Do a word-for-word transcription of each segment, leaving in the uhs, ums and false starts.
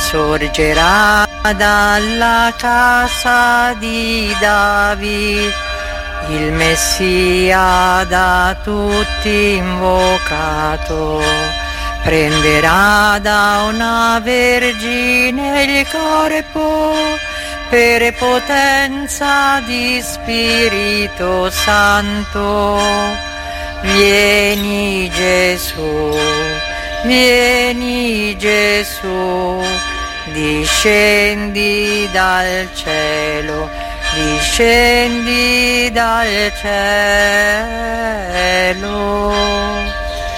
sorgerà dalla casa di David, il Messia da tutti invocato. Prenderà da una vergine il corpo per potenza di Spirito Santo. Vieni Gesù, vieni Gesù, discendi dal cielo, discendi dal cielo.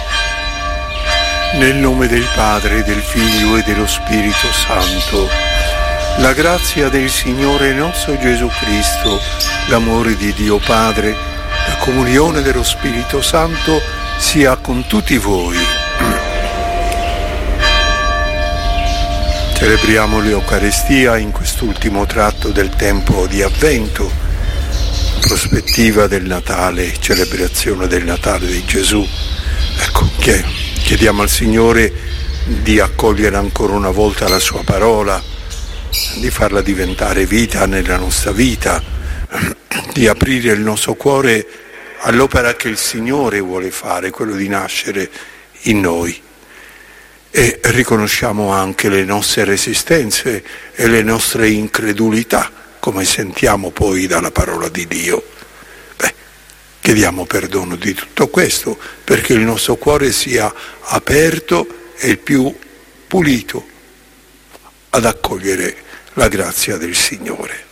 Nel nome del Padre, del Figlio e dello Spirito Santo, la grazia del Signore nostro Gesù Cristo, l'amore di Dio Padre, la comunione dello Spirito Santo sia con tutti voi. Celebriamo l'Eucaristia in quest'ultimo tratto del tempo di Avvento, prospettiva del Natale, celebrazione del Natale di Gesù. Ecco, chiediamo al Signore di accogliere ancora una volta la sua parola, di farla diventare vita nella nostra vita, di aprire il nostro cuore all'opera che il Signore vuole fare, quello di nascere in noi. E riconosciamo anche le nostre resistenze e le nostre incredulità, come sentiamo poi dalla parola di Dio. Beh, chiediamo perdono di tutto questo, perché il nostro cuore sia aperto e il più pulito ad accogliere la grazia del Signore.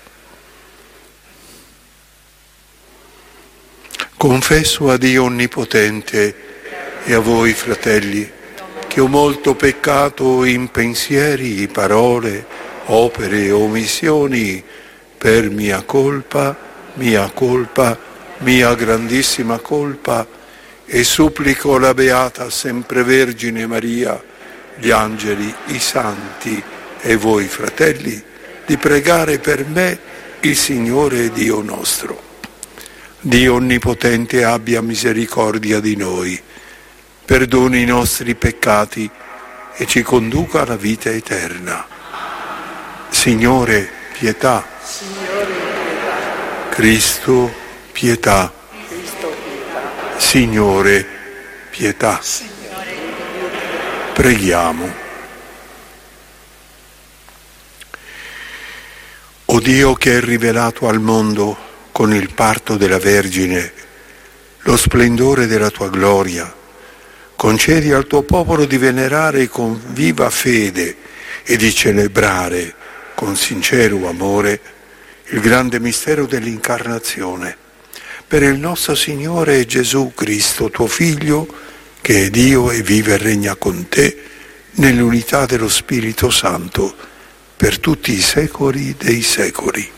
Confesso a Dio Onnipotente e a voi, fratelli, che ho molto peccato in pensieri, parole, opere e omissioni, per mia colpa, mia colpa, mia grandissima colpa, e supplico la Beata Sempre Vergine Maria, gli angeli, i santi e voi, fratelli, di pregare per me il Signore Dio nostro. Dio Onnipotente abbia misericordia di noi, perdoni i nostri peccati e ci conduca alla vita eterna. Signore, pietà. Signore, pietà. Cristo, pietà. Cristo, pietà. Signore, pietà. Signore, preghiamo. O Dio, che hai rivelato al mondo con il parto della Vergine lo splendore della tua gloria, concedi al tuo popolo di venerare con viva fede e di celebrare con sincero amore il grande mistero dell'incarnazione. Per il nostro Signore Gesù Cristo, tuo Figlio, che è Dio e vive e regna con te nell'unità dello Spirito Santo, per tutti i secoli dei secoli.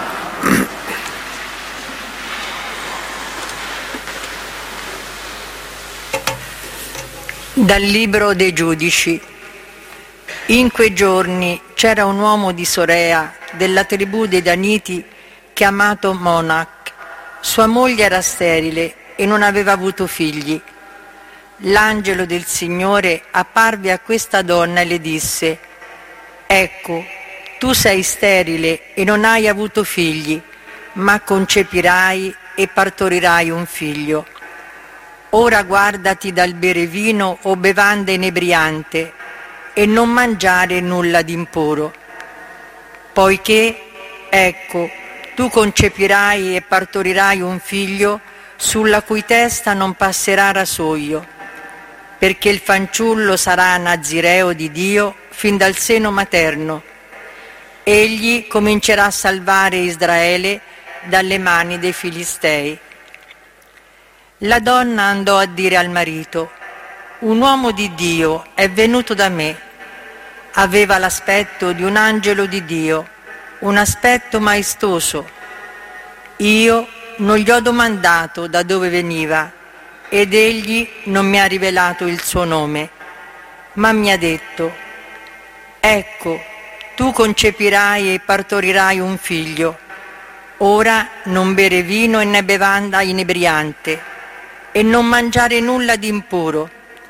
Dal Libro dei Giudici. In quei giorni c'era un uomo di Sorea, della tribù dei Daniti, chiamato Monac. Sua moglie era sterile e non aveva avuto figli. L'angelo del Signore apparve a questa donna e le disse: «Ecco, tu sei sterile e non hai avuto figli, ma concepirai e partorirai un figlio. Ora guardati dal bere vino o bevanda inebriante e non mangiare nulla di impuro, poiché, ecco, tu concepirai e partorirai un figlio sulla cui testa non passerà rasoio, perché il fanciullo sarà nazireo di Dio fin dal seno materno. Egli comincerà a salvare Israele dalle mani dei Filistei». La donna andò a dire al marito: «Un uomo di Dio è venuto da me. Aveva l'aspetto di un angelo di Dio, un aspetto maestoso. Io non gli ho domandato da dove veniva ed egli non mi ha rivelato il suo nome, ma mi ha detto: ecco, tu concepirai e partorirai un figlio. Ora non bere vino né bevanda inebriante e non mangiare nulla di impuro,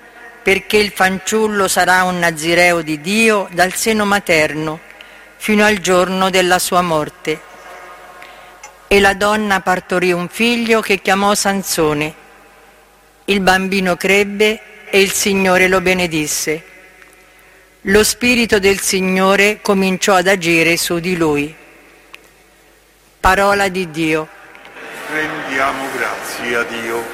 perché il fanciullo sarà un nazireo di Dio dal seno materno fino al giorno della sua morte. E la donna partorì un figlio che chiamò Sansone. Il bambino crebbe e il Signore lo benedisse. Lo Spirito del Signore cominciò ad agire su di lui. Parola di Dio. Rendiamo grazie a Dio.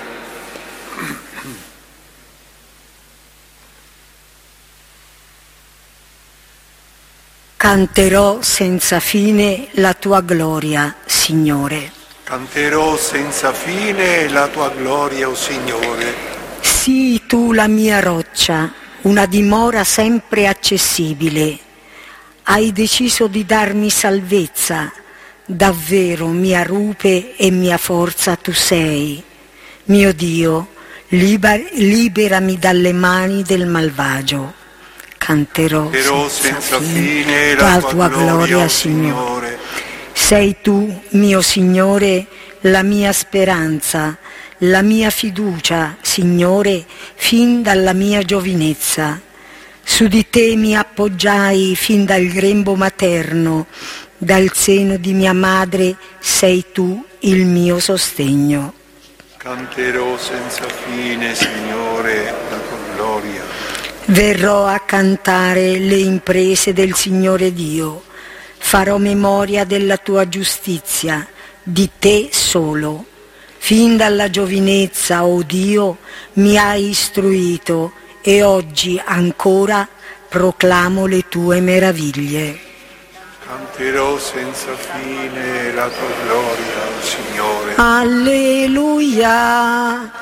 Canterò senza fine la tua gloria, Signore. Canterò senza fine la tua gloria, o Signore. Sii tu la mia roccia, una dimora sempre accessibile. Hai deciso di darmi salvezza, davvero mia rupe e mia forza tu sei. Mio Dio, liber- liberami dalle mani del malvagio. Canterò, Canterò senza, senza fine, fine la la tua, tua gloria, gloria, Signore. Signore. Sei tu, mio Signore, la mia speranza, la mia fiducia, Signore, fin dalla mia giovinezza. Su di te mi appoggiai fin dal grembo materno, dal seno di mia madre sei tu il mio sostegno. Canterò senza fine, Signore, la tua gloria. Verrò a cantare le imprese del Signore Dio, farò memoria della tua giustizia, di te solo. Fin dalla giovinezza, o Dio, mi hai istruito e oggi ancora proclamo le tue meraviglie. Canterò senza fine la tua gloria, o Signore. Alleluia.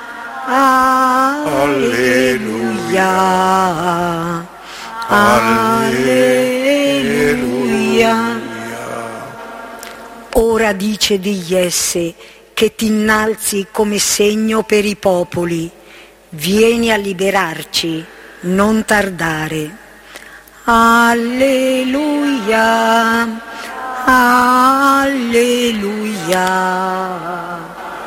Alleluia, alleluia. Ora dice di Jesse che ti innalzi come segno per i popoli. Vieni a liberarci, non tardare. Alleluia, alleluia.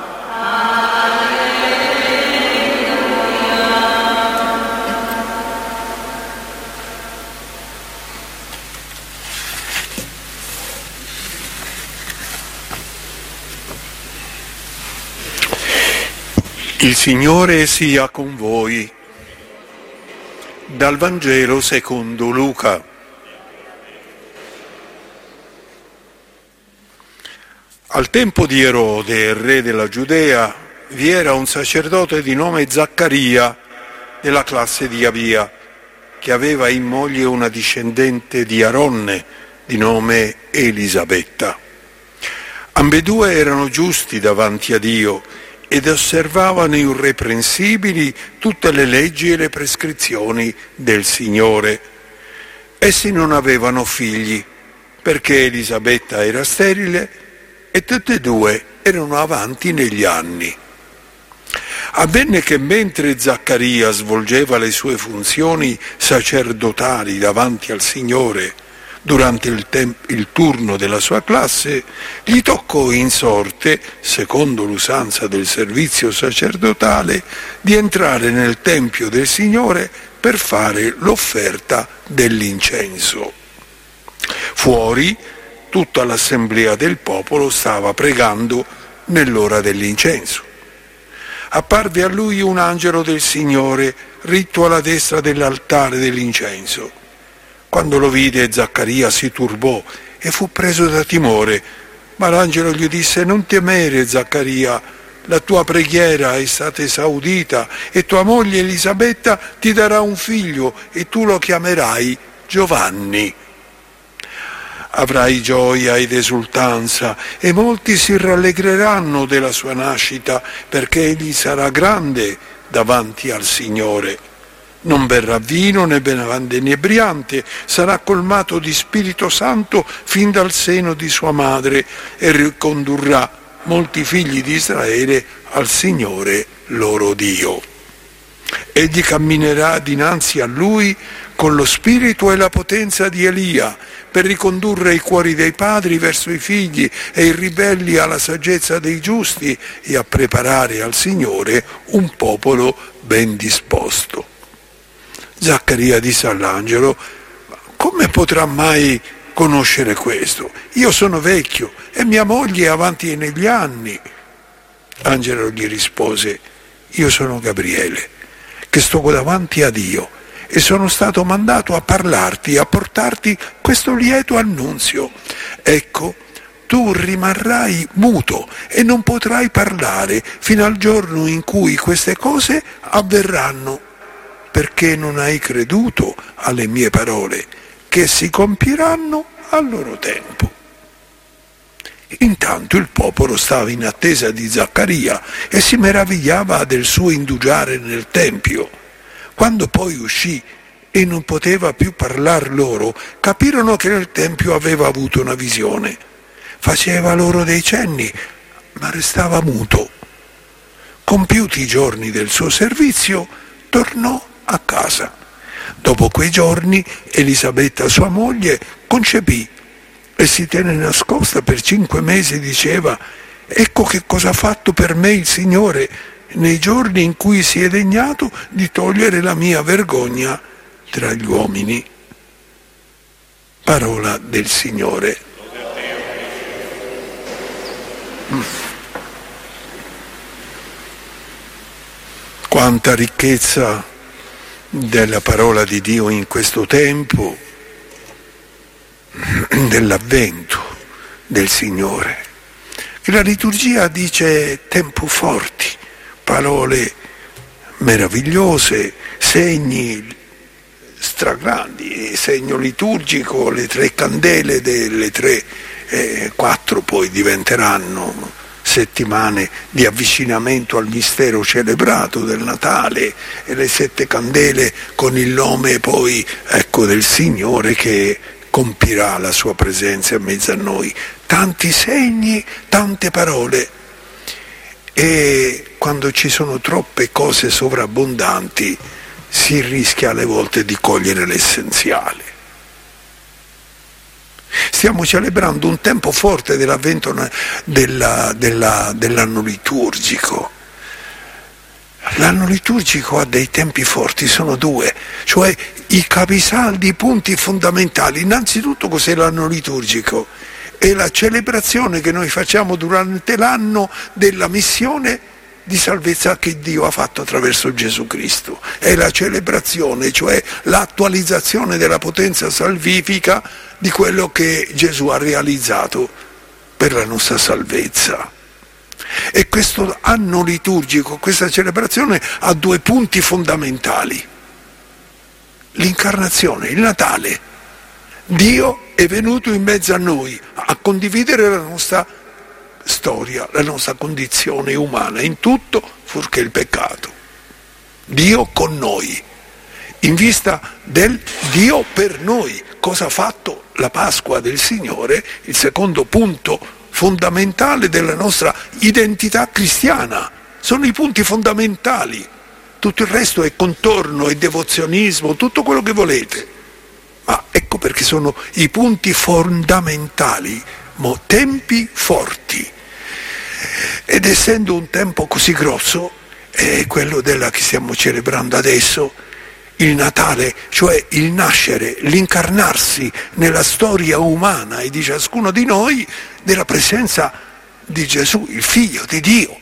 Il Signore sia con voi. Dal Vangelo secondo Luca. Al tempo di Erode, re della Giudea, vi era un sacerdote di nome Zaccaria, della classe di Abia, che aveva in moglie una discendente di Aronne, di nome Elisabetta. Ambedue erano giusti davanti a Dio ed osservavano irreprensibili tutte le leggi e le prescrizioni del Signore. Essi non avevano figli, perché Elisabetta era sterile e tutte e due erano avanti negli anni. Avvenne che mentre Zaccaria svolgeva le sue funzioni sacerdotali davanti al Signore, durante il, temp- il turno della sua classe, gli toccò in sorte, secondo l'usanza del servizio sacerdotale, di entrare nel Tempio del Signore per fare l'offerta dell'incenso. Fuori, tutta l'assemblea del popolo stava pregando nell'ora dell'incenso. Apparve a lui un angelo del Signore, ritto alla destra dell'altare dell'incenso. Quando lo vide, Zaccaria si turbò e fu preso da timore, ma l'angelo gli disse: non temere, Zaccaria, la tua preghiera è stata esaudita e tua moglie Elisabetta ti darà un figlio e tu lo chiamerai Giovanni. Avrai gioia ed esultanza e molti si rallegreranno della sua nascita, perché egli sarà grande davanti al Signore. Non berrà vino né bevande inebriante, sarà colmato di Spirito Santo fin dal seno di sua madre e ricondurrà molti figli di Israele al Signore loro Dio. Egli camminerà dinanzi a lui con lo spirito e la potenza di Elia, per ricondurre i cuori dei padri verso i figli e i ribelli alla saggezza dei giusti e a preparare al Signore un popolo ben disposto. Zaccaria disse all'angelo: come potrà mai conoscere questo? Io sono vecchio e mia moglie è avanti negli anni. L'angelo gli rispose: io sono Gabriele, che sto davanti a Dio e sono stato mandato a parlarti, a portarti questo lieto annunzio. Ecco, tu rimarrai muto e non potrai parlare fino al giorno in cui queste cose avverranno, perché non hai creduto alle mie parole, che si compiranno al loro tempo. Intanto il popolo stava in attesa di Zaccaria e si meravigliava del suo indugiare nel tempio. Quando poi uscì e non poteva più parlar loro, capirono che nel tempio aveva avuto una visione. Faceva loro dei cenni, ma restava muto. Compiuti i giorni del suo servizio, tornò a casa. Dopo quei giorni Elisabetta, sua moglie, concepì e si tenne nascosta per cinque mesi e diceva: ecco che cosa ha fatto per me il Signore nei giorni in cui si è degnato di togliere la mia vergogna tra gli uomini. Parola del Signore. Mm. Quanta ricchezza della parola di Dio in questo tempo dell'avvento del Signore. La liturgia dice tempo forti, parole meravigliose, segni stragrandi, il segno liturgico, le tre candele delle tre, eh, quattro poi diventeranno settimane di avvicinamento al mistero celebrato del Natale, e le sette candele con il nome poi, ecco, del Signore che compirà la sua presenza in mezzo a noi. Tanti segni, tante parole, e quando ci sono troppe cose sovrabbondanti si rischia alle volte di cogliere l'essenziale. Stiamo celebrando un tempo forte dell'avvento della, della, dell'anno liturgico. L'anno liturgico ha dei tempi forti, sono due, cioè i capisaldi, i punti fondamentali. Innanzitutto, cos'è l'anno liturgico? È la celebrazione che noi facciamo durante l'anno della missione di salvezza che Dio ha fatto attraverso Gesù Cristo. È la celebrazione, cioè l'attualizzazione della potenza salvifica di quello che Gesù ha realizzato per la nostra salvezza. E questo anno liturgico, questa celebrazione ha due punti fondamentali: l'incarnazione, il Natale. Dio è venuto in mezzo a noi a condividere la nostra storia, la nostra condizione umana, in tutto fuorché il peccato. Dio con noi, in vista del Dio per noi. Cosa ha fatto la Pasqua del Signore? Il secondo punto fondamentale della nostra identità cristiana. Sono i punti fondamentali. Tutto il resto è contorno, è devozionismo, tutto quello che volete. Ma ecco perché sono i punti fondamentali, mo tempi forti. Ed essendo un tempo così grosso, è quello della che stiamo celebrando adesso, il Natale, cioè il nascere, l'incarnarsi nella storia umana e di ciascuno di noi della presenza di Gesù, il Figlio di Dio.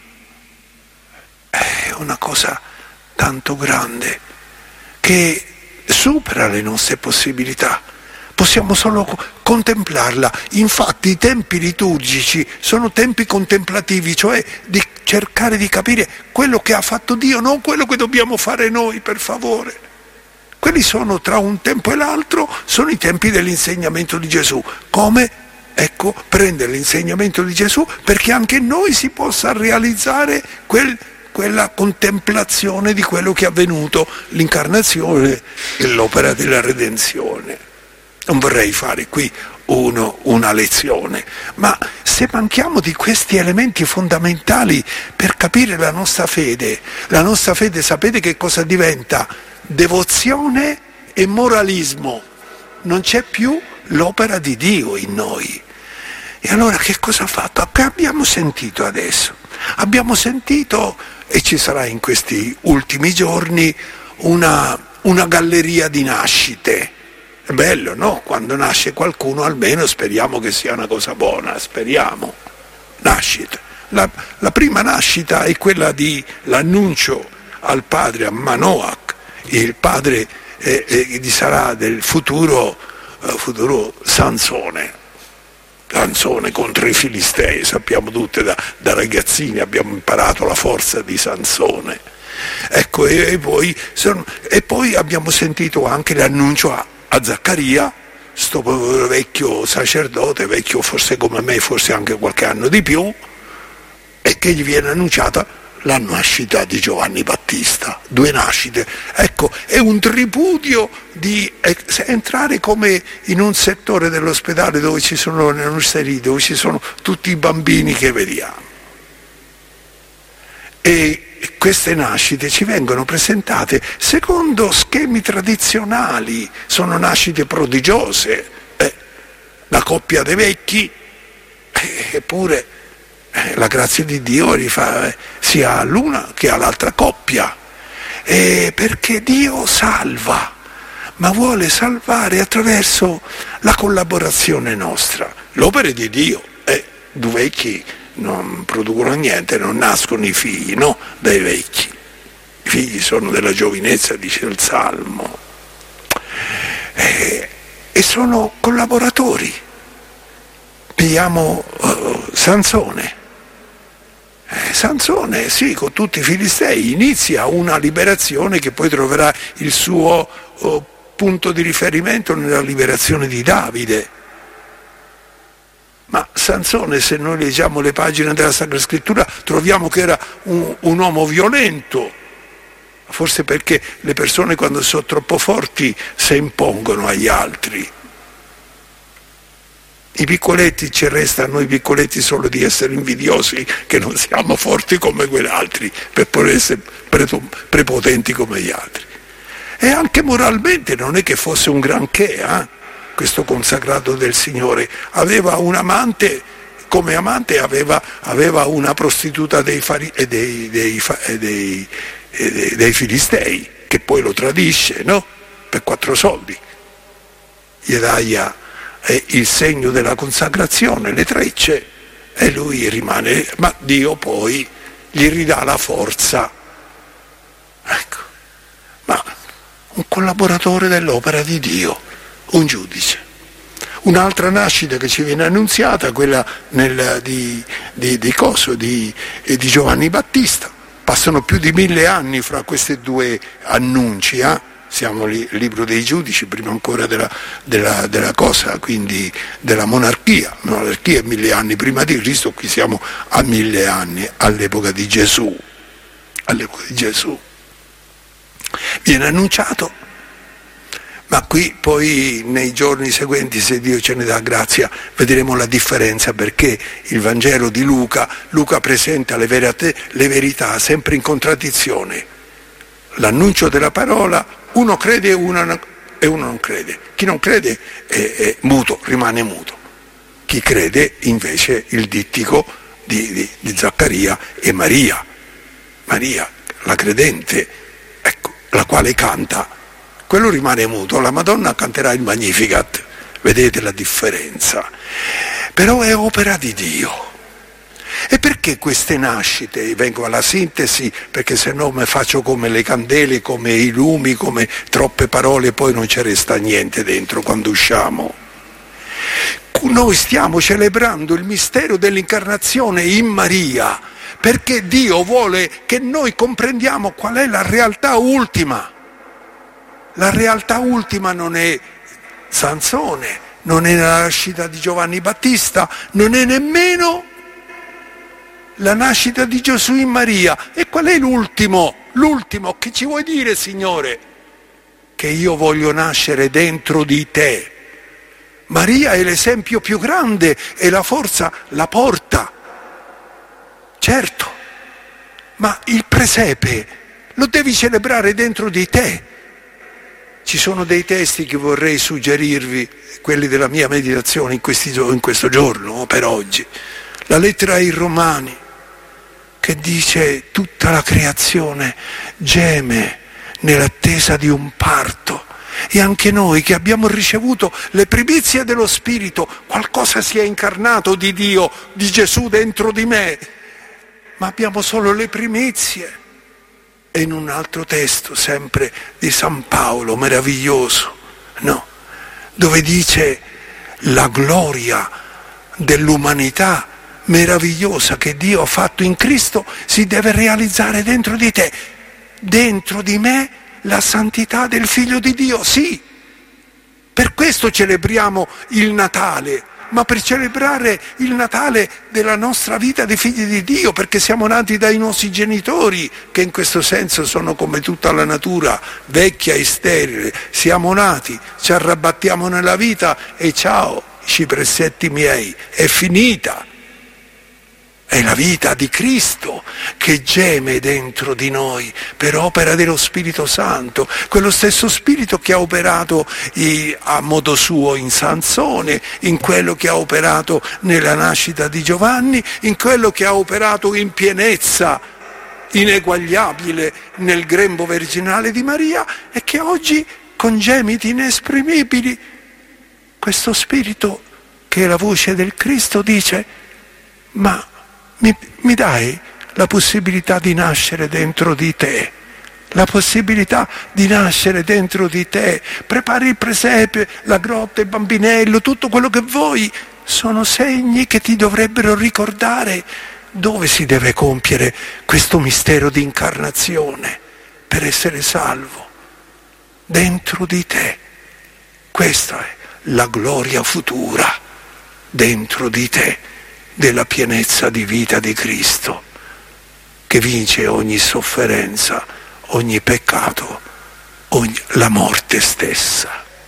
È una cosa tanto grande che supera le nostre possibilità. Possiamo solo contemplarla. Infatti i tempi liturgici sono tempi contemplativi, cioè di cercare di capire quello che ha fatto Dio, non quello che dobbiamo fare noi, per favore. Quelli sono, tra un tempo e l'altro, sono i tempi dell'insegnamento di Gesù. Come? Ecco, prendere l'insegnamento di Gesù perché anche noi si possa realizzare quel, quella contemplazione di quello che è avvenuto, l'incarnazione e l'opera della redenzione. Non vorrei fare qui uno, una lezione, ma se manchiamo di questi elementi fondamentali per capire la nostra fede, la nostra fede sapete che cosa diventa? Devozione e moralismo. Non c'è più l'opera di Dio in noi. E allora che cosa ha fatto? Che abbiamo sentito adesso? Abbiamo sentito, e ci sarà in questi ultimi giorni, una una galleria di nascite. È bello, no? Quando nasce qualcuno almeno speriamo che sia una cosa buona, speriamo. Nascita. La, la prima nascita è quella di l'annuncio al padre, a Manoach, il padre eh, eh, di sarà del futuro, eh, futuro Sansone. Sansone contro i Filistei, sappiamo tutte da, da ragazzini, abbiamo imparato la forza di Sansone. Ecco, e, e, poi, sono, e poi abbiamo sentito anche l'annuncio a, a Zaccaria, sto vecchio sacerdote, vecchio forse come me, forse anche qualche anno di più, e che gli viene annunciata la nascita di Giovanni Battista, due nascite. Ecco, è un tripudio di entrare come in un settore dell'ospedale dove ci sono le nurserie, dove ci sono tutti i bambini che vediamo. E queste nascite ci vengono presentate secondo schemi tradizionali, sono nascite prodigiose. Eh, la coppia dei vecchi, eh, eppure eh, la grazia di Dio rifà, eh, sia all'una che all'altra coppia, eh, perché Dio salva, ma vuole salvare attraverso la collaborazione nostra. L'opera di Dio, eh, due vecchi non producono niente, non nascono i figli, no? Dai vecchi. I figli sono della giovinezza, dice il Salmo. Eh, e sono collaboratori. Vediamo uh, Sansone. Eh, Sansone, sì, con tutti i Filistei, inizia una liberazione che poi troverà il suo uh, punto di riferimento nella liberazione di Davide. Ma Sansone, se noi leggiamo le pagine della Sacra Scrittura, troviamo che era un, un uomo violento, forse perché le persone quando sono troppo forti si impongono agli altri. I piccoletti, ci resta a noi piccoletti solo di essere invidiosi che non siamo forti come quegli altri, per poter essere prepotenti come gli altri. E anche moralmente non è che fosse un granché, eh? Questo consacrato del Signore aveva un amante, come amante aveva, aveva una prostituta dei, fari, e dei, dei, e dei, e dei, dei Filistei, che poi lo tradisce, no? Per quattro soldi. Jedaia è il segno della consacrazione, le trecce, e lui rimane, ma Dio poi gli ridà la forza. Ecco, ma un collaboratore dell'opera di Dio, un giudice. Un'altra nascita che ci viene annunziata, quella nel, di, di, di, Coso, di, di Giovanni Battista. Passano più di mille anni fra questi due annunci, eh? Siamo lì, il libro dei giudici, prima ancora della, della, della cosa, quindi della monarchia. La monarchia è mille anni prima di Cristo, qui siamo a mille anni, all'epoca di Gesù. All'epoca di Gesù. Viene annunciato. Ma qui poi nei giorni seguenti, se Dio ce ne dà grazia, vedremo la differenza, perché il Vangelo di Luca, Luca presenta le, verate, le verità sempre in contraddizione. L'annuncio della parola, uno crede e uno, e uno non crede. Chi non crede è, è muto, rimane muto. Chi crede invece il dittico di, di, di Zaccaria e Maria. Maria, la credente, ecco, la quale canta. Quello rimane muto, la Madonna canterà il Magnificat, vedete la differenza. Però è opera di Dio. E perché queste nascite? Vengo alla sintesi, perché se no mi faccio come le candele, come i lumi, come troppe parole, poi non ci resta niente dentro quando usciamo. Noi stiamo celebrando il mistero dell'incarnazione in Maria, perché Dio vuole che noi comprendiamo qual è la realtà ultima. La realtà ultima non è Sansone, non è la nascita di Giovanni Battista, non è nemmeno la nascita di Gesù in Maria. E qual è l'ultimo? L'ultimo, che ci vuoi dire, Signore? Che io voglio nascere dentro di te. Maria è l'esempio più grande e la forza la porta. Certo, ma il presepe lo devi celebrare dentro di te. Ci sono dei testi che vorrei suggerirvi, quelli della mia meditazione in, questi, in questo giorno, per oggi. La lettera ai Romani, che dice tutta la creazione geme nell'attesa di un parto. E anche noi che abbiamo ricevuto le primizie dello Spirito, qualcosa si è incarnato di Dio, di Gesù dentro di me, ma abbiamo solo le primizie. E in un altro testo, sempre di San Paolo, meraviglioso, no? Dove dice la gloria dell'umanità meravigliosa che Dio ha fatto in Cristo si deve realizzare dentro di te, dentro di me la santità del Figlio di Dio, sì. Per questo celebriamo il Natale, ma per celebrare il Natale della nostra vita di figli di Dio, perché siamo nati dai nostri genitori, che in questo senso sono come tutta la natura, vecchia e sterile. Siamo nati, ci arrabattiamo nella vita e ciao, cipressetti miei, è finita. È la vita di Cristo che geme dentro di noi per opera dello Spirito Santo, quello stesso Spirito che ha operato a modo suo in Sansone, in quello che ha operato nella nascita di Giovanni, in quello che ha operato in pienezza ineguagliabile nel grembo virginale di Maria, e che oggi con gemiti inesprimibili questo Spirito, che è la voce del Cristo, dice: ma Mi, mi dai la possibilità di nascere dentro di te, la possibilità di nascere dentro di te, prepari il presepe, la grotta, il bambinello, tutto quello che vuoi, sono segni che ti dovrebbero ricordare dove si deve compiere questo mistero di incarnazione per essere salvo, dentro di te. Questa è la gloria futura, dentro di te, della pienezza di vita di Cristo, che vince ogni sofferenza, ogni peccato, ogni, la morte stessa.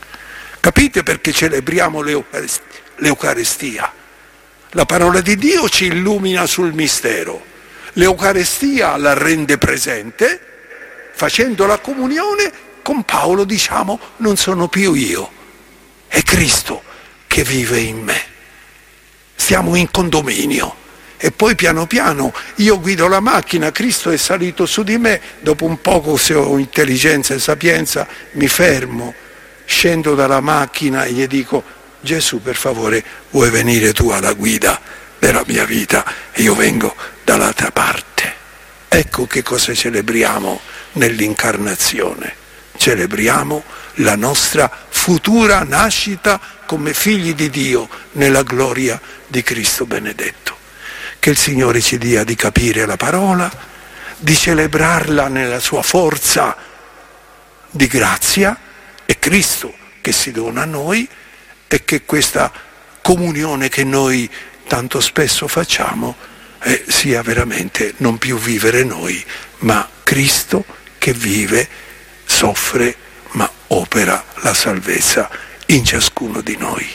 Capite perché celebriamo l'Eucaristia? l'Eucaristia? La parola di Dio ci illumina sul mistero, l'Eucaristia la rende presente, facendo la comunione con Paolo diciamo: non sono più io, è Cristo che vive in me. Stiamo in condominio e poi piano piano io guido la macchina, Cristo è salito su di me, dopo un poco, se ho intelligenza e sapienza, mi fermo, scendo dalla macchina e gli dico: Gesù, per favore, vuoi venire tu alla guida della mia vita e io vengo dall'altra parte. Ecco che cosa celebriamo nell'incarnazione. Celebriamo la nostra futura nascita come figli di Dio nella gloria di Cristo benedetto. Che il Signore ci dia di capire la parola, di celebrarla nella sua forza di grazia, è Cristo che si dona a noi, e che questa comunione che noi tanto spesso facciamo eh, sia veramente non più vivere noi, ma Cristo che vive, soffre, ma opera la salvezza in ciascuno di noi.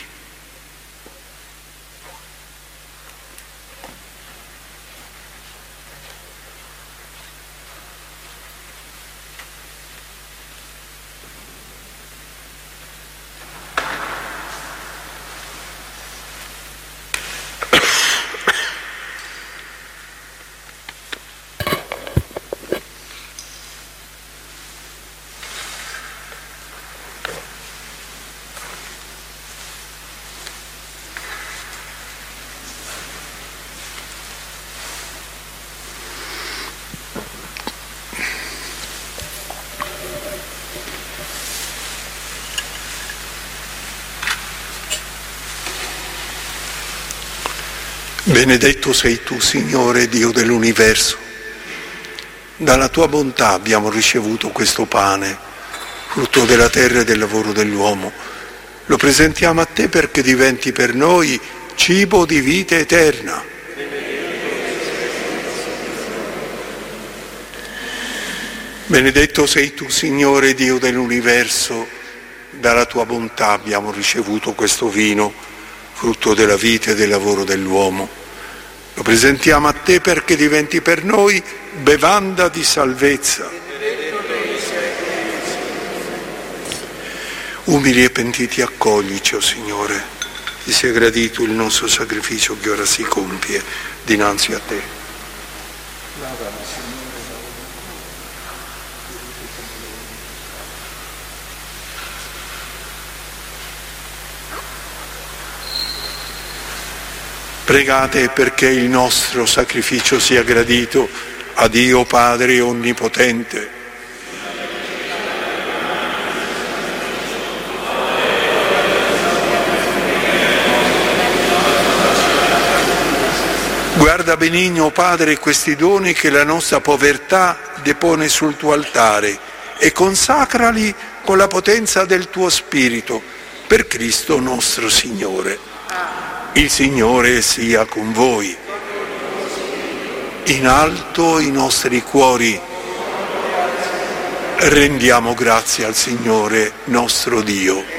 Benedetto sei tu, Signore, Dio dell'universo. Dalla tua bontà abbiamo ricevuto questo pane, frutto della terra e del lavoro dell'uomo. Lo presentiamo a te perché diventi per noi cibo di vita eterna. Benedetto sei tu, Signore, Dio dell'universo. Dalla tua bontà abbiamo ricevuto questo vino, frutto della vita e del lavoro dell'uomo. Lo presentiamo a te perché diventi per noi bevanda di salvezza. Umili e pentiti accoglici, o Signore, ti sia gradito il nostro sacrificio che ora si compie dinanzi a te. Pregate perché il nostro sacrificio sia gradito a Dio Padre Onnipotente. Guarda benigno, Padre, questi doni che la nostra povertà depone sul tuo altare e consacrali con la potenza del tuo Spirito, per Cristo nostro Signore. Il Signore sia con voi. In alto i nostri cuori. Rendiamo grazie al Signore nostro Dio.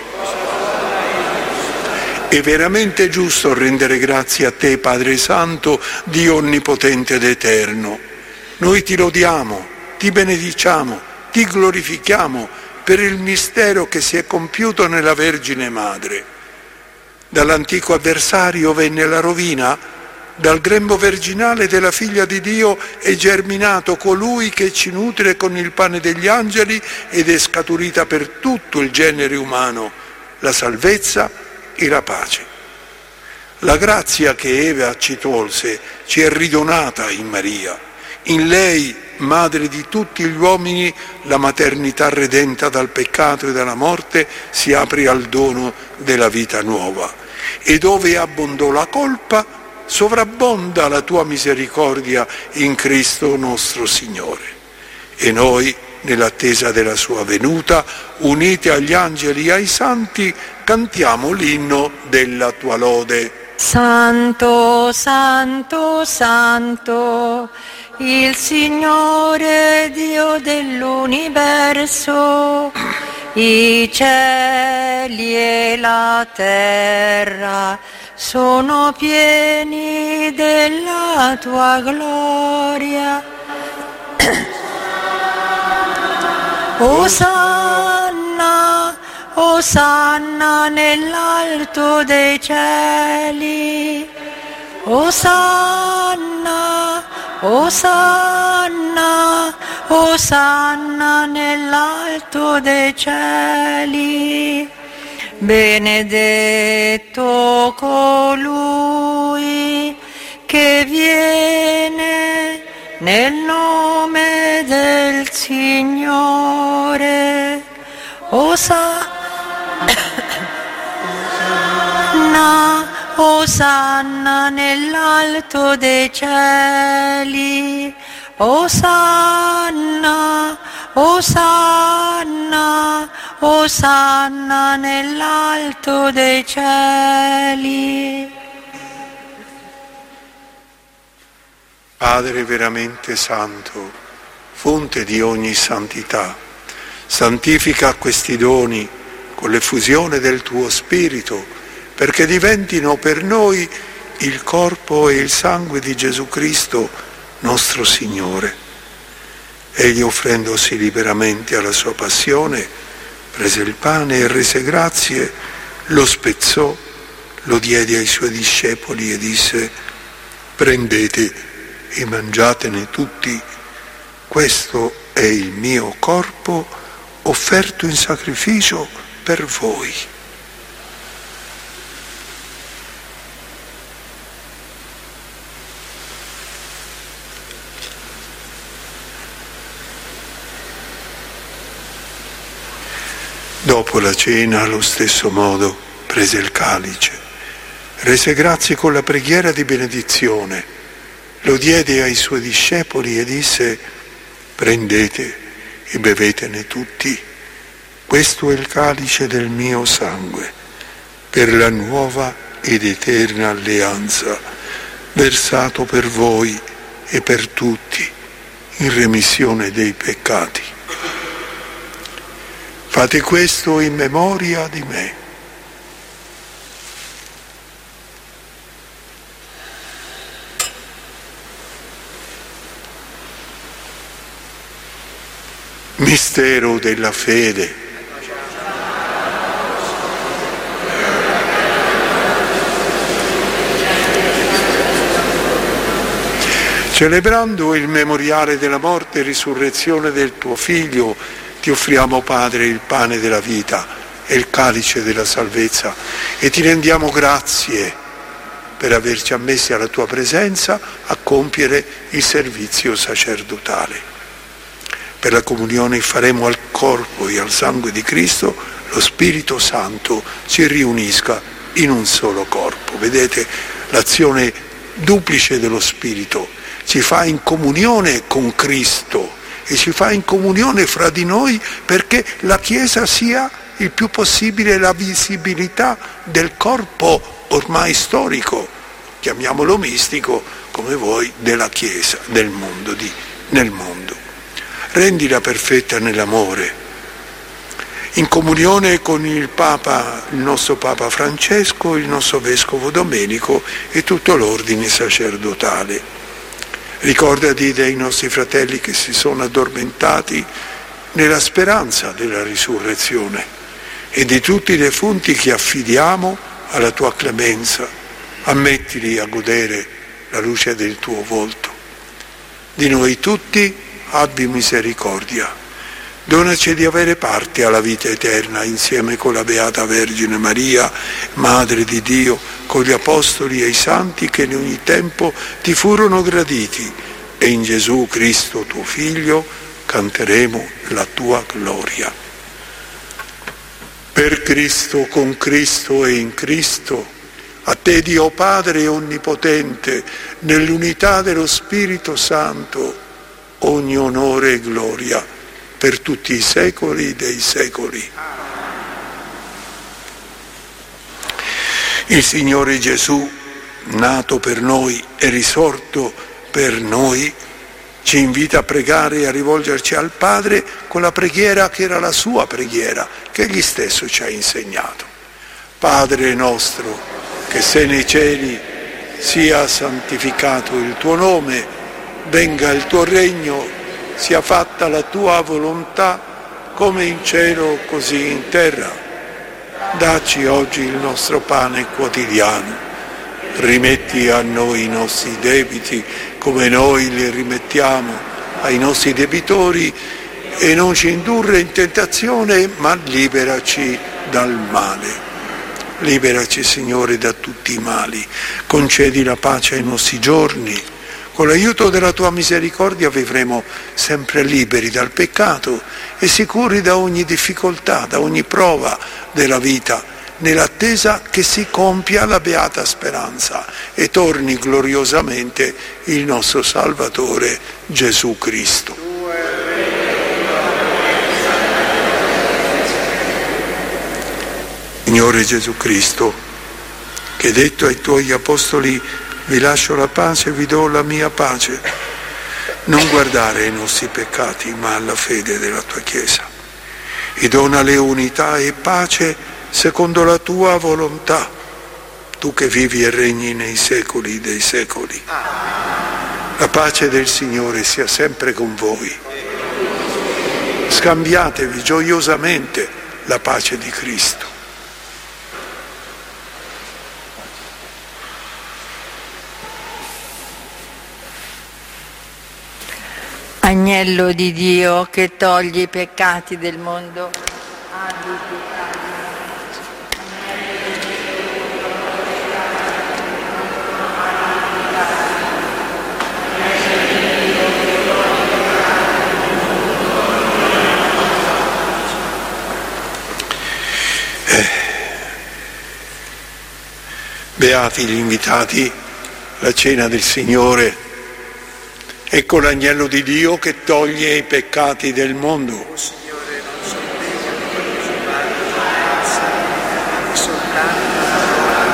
È veramente giusto rendere grazie a te, Padre Santo, Dio Onnipotente ed Eterno. Noi ti lodiamo, ti benediciamo, ti glorifichiamo per il mistero che si è compiuto nella Vergine Madre. Dall'antico avversario venne la rovina, dal grembo virginale della Figlia di Dio è germinato colui che ci nutre con il pane degli angeli ed è scaturita per tutto il genere umano la salvezza e la pace. La grazia che Eva ci tolse ci è ridonata in Maria. In lei, madre di tutti gli uomini, la maternità redenta dal peccato e dalla morte si apre al dono della vita nuova. E dove abbondò la colpa, sovrabbonda la tua misericordia in Cristo nostro Signore. E noi, nell'attesa della sua venuta, uniti agli angeli e ai santi, cantiamo l'inno della tua lode. Santo, santo, santo, il Signore Dio dell'universo, i cieli e la terra sono pieni della tua gloria. Osanna, Osanna nell'alto dei cieli, Osanna, Osanna, Osanna nell'alto dei cieli. Benedetto colui che viene nel nome del Signore. Osanna, Osanna nell'alto dei cieli. Osanna, Osanna, Osanna nell'alto dei cieli. Padre veramente santo, fonte di ogni santità, santifica questi doni con l'effusione del tuo Spirito, perché diventino per noi il corpo e il sangue di Gesù Cristo, nostro Signore. Egli, offrendosi liberamente alla sua passione, prese il pane e rese grazie, lo spezzò, lo diede ai suoi discepoli e disse: prendete e mangiatene tutti, questo è il mio corpo offerto in sacrificio per voi. Dopo la cena, allo stesso modo, prese il calice, rese grazie con la preghiera di benedizione, lo diede ai suoi discepoli e disse: prendete e bevetene tutti, questo è il calice del mio sangue, per la nuova ed eterna alleanza, versato per voi e per tutti in remissione dei peccati. Fate questo in memoria di me. Mistero della fede. Celebrando il memoriale della morte e risurrezione del tuo Figlio, ti offriamo, Padre, il pane della vita e il calice della salvezza e ti rendiamo grazie per averci ammessi alla tua presenza a compiere il servizio sacerdotale. Per la comunione faremo al corpo e al sangue di Cristo, lo Spirito Santo ci riunisca in un solo corpo. Vedete l'azione duplice dello Spirito, ci fa in comunione con Cristo e ci fa in comunione fra di noi perché la Chiesa sia il più possibile la visibilità del corpo ormai storico, chiamiamolo mistico, come vuoi, della Chiesa, del mondo, di, nel mondo. Rendila perfetta nell'amore, in comunione con il Papa, il nostro Papa Francesco, il nostro Vescovo Domenico e tutto l'ordine sacerdotale. Ricordati dei nostri fratelli che si sono addormentati nella speranza della risurrezione e di tutti i defunti che affidiamo alla tua clemenza. Ammettili a godere la luce del tuo volto. Di noi tutti abbi misericordia. Donaci di avere parte alla vita eterna insieme con la Beata Vergine Maria, Madre di Dio, con gli Apostoli e i Santi che in ogni tempo ti furono graditi, e in Gesù Cristo tuo Figlio canteremo la tua gloria. Per Cristo, con Cristo e in Cristo, a te Dio Padre Onnipotente, nell'unità dello Spirito Santo, ogni onore e gloria per tutti i secoli dei secoli. Il Signore Gesù, nato per noi e risorto per noi, ci invita a pregare e a rivolgerci al Padre con la preghiera che era la sua preghiera, che egli stesso ci ha insegnato. Padre nostro, che sei nei cieli, sia santificato il tuo nome, venga il tuo regno, sia fatta la tua volontà, come in cielo così in terra. Dacci oggi il nostro pane quotidiano, rimetti a noi i nostri debiti come noi li rimettiamo ai nostri debitori e non ci indurre in tentazione, ma liberaci dal male. Liberaci, Signore, da tutti i mali, concedi la pace ai nostri giorni. Con l'aiuto della tua misericordia vivremo sempre liberi dal peccato e sicuri da ogni difficoltà, da ogni prova della vita, nell'attesa che si compia la beata speranza e torni gloriosamente il nostro Salvatore Gesù Cristo. Signore Gesù Cristo, che hai detto ai tuoi apostoli: vi lascio la pace, vi do la mia pace, non guardare ai nostri peccati ma alla fede della tua Chiesa, e donale unità e pace secondo la tua volontà, tu che vivi e regni nei secoli dei secoli. La pace del Signore sia sempre con voi. Scambiatevi gioiosamente la pace di Cristo. Agnello di Dio che togli i peccati del mondo, abbi pietà di noi. Beati gli invitati alla cena del Signore. Ecco l'agnello di Dio che toglie i peccati del mondo. O Signore, non sono degno di consumare la tua danza, ma soltanto la parola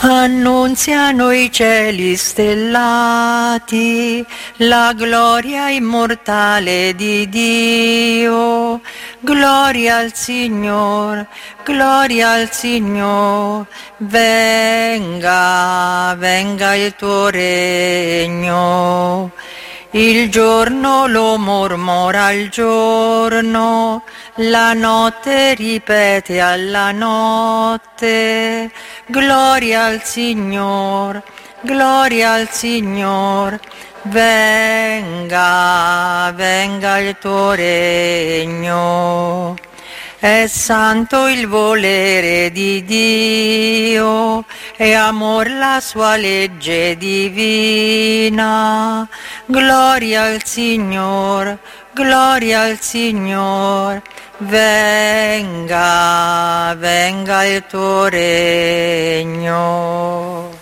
Annunziano i cieli stellati la gloria immortale di Dio. Gloria al Signore, gloria al Signore. Venga, venga il tuo regno. Il giorno lo mormora il giorno, la notte ripete alla notte. Gloria al Signore, gloria al Signore. Venga, venga il tuo regno. È santo il volere di Dio, è amor la sua legge divina. Gloria al Signore, gloria al Signore. Venga, venga il tuo regno.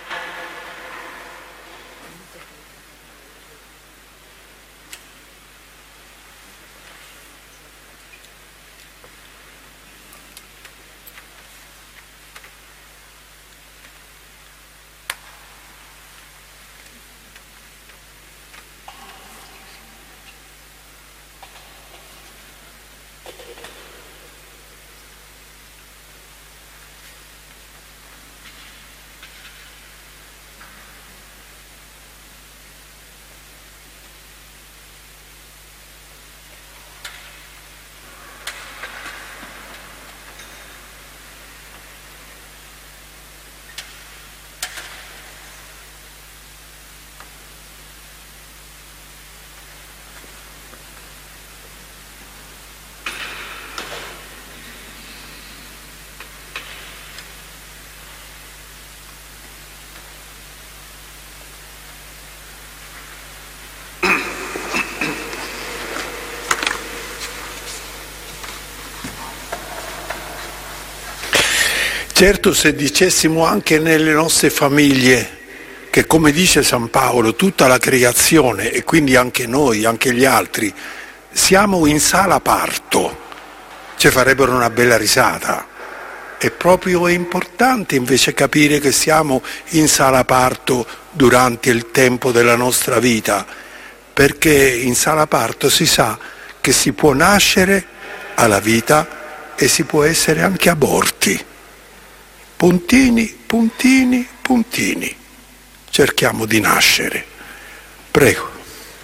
Certo, se dicessimo anche nelle nostre famiglie che, come dice San Paolo, tutta la creazione e quindi anche noi, anche gli altri, siamo in sala parto, ci farebbero una bella risata. È proprio importante invece capire che siamo in sala parto durante il tempo della nostra vita, perché in sala parto si sa che si può nascere alla vita e si può essere anche aborti. Puntini, puntini, puntini. Cerchiamo di nascere. Prego.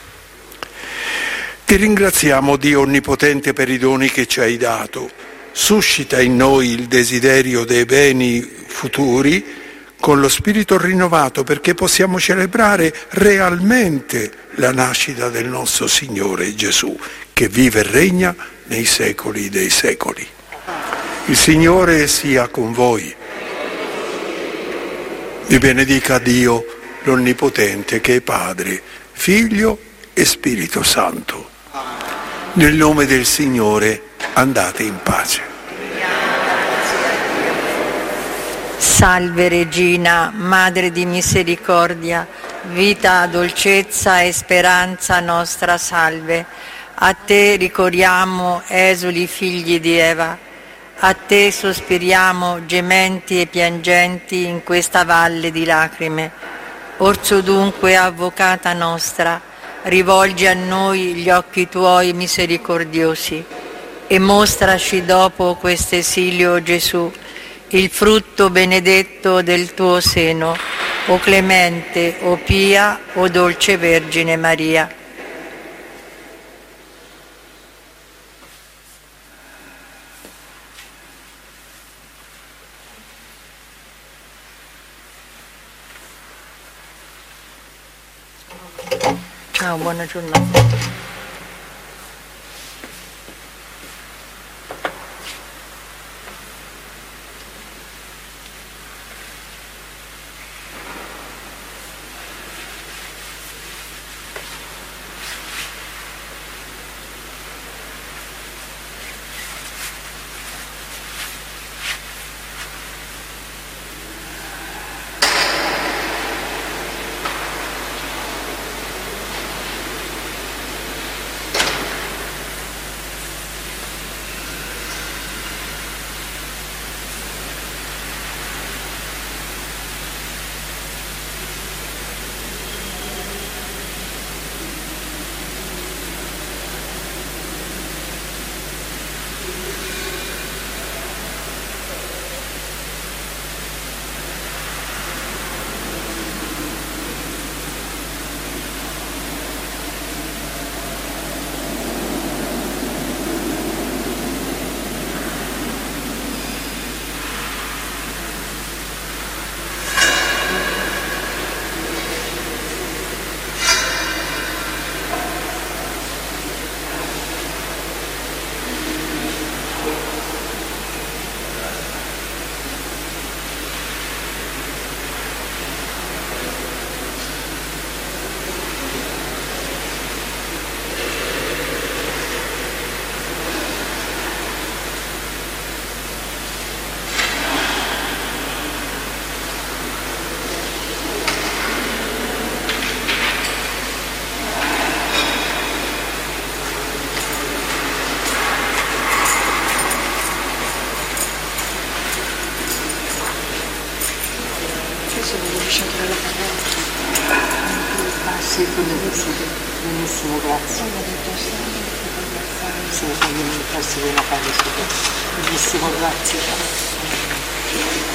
Ti ringraziamo, Dio Onnipotente, per i doni che ci hai dato. Suscita in noi il desiderio dei beni futuri con lo spirito rinnovato, perché possiamo celebrare realmente la nascita del nostro Signore Gesù, che vive e regna nei secoli dei secoli. Il Signore sia con voi. Vi benedica Dio l'Onnipotente, che è Padre, Figlio e Spirito Santo. Nel nome del Signore andate in pace. Salve Regina, Madre di misericordia, vita, dolcezza e speranza nostra, salve. A te ricorriamo, esuli figli di Eva. A te sospiriamo, gementi e piangenti, in questa valle di lacrime. Orso dunque, avvocata nostra, rivolgi a noi gli occhi tuoi misericordiosi e mostraci dopo questo esilio, Gesù, il frutto benedetto del tuo seno, o clemente, o pia, o dolce Vergine Maria. Ciao, buona giornata. Benissimo, grazie. Sì, voglio farsi una fare su. Benissimo, grazie.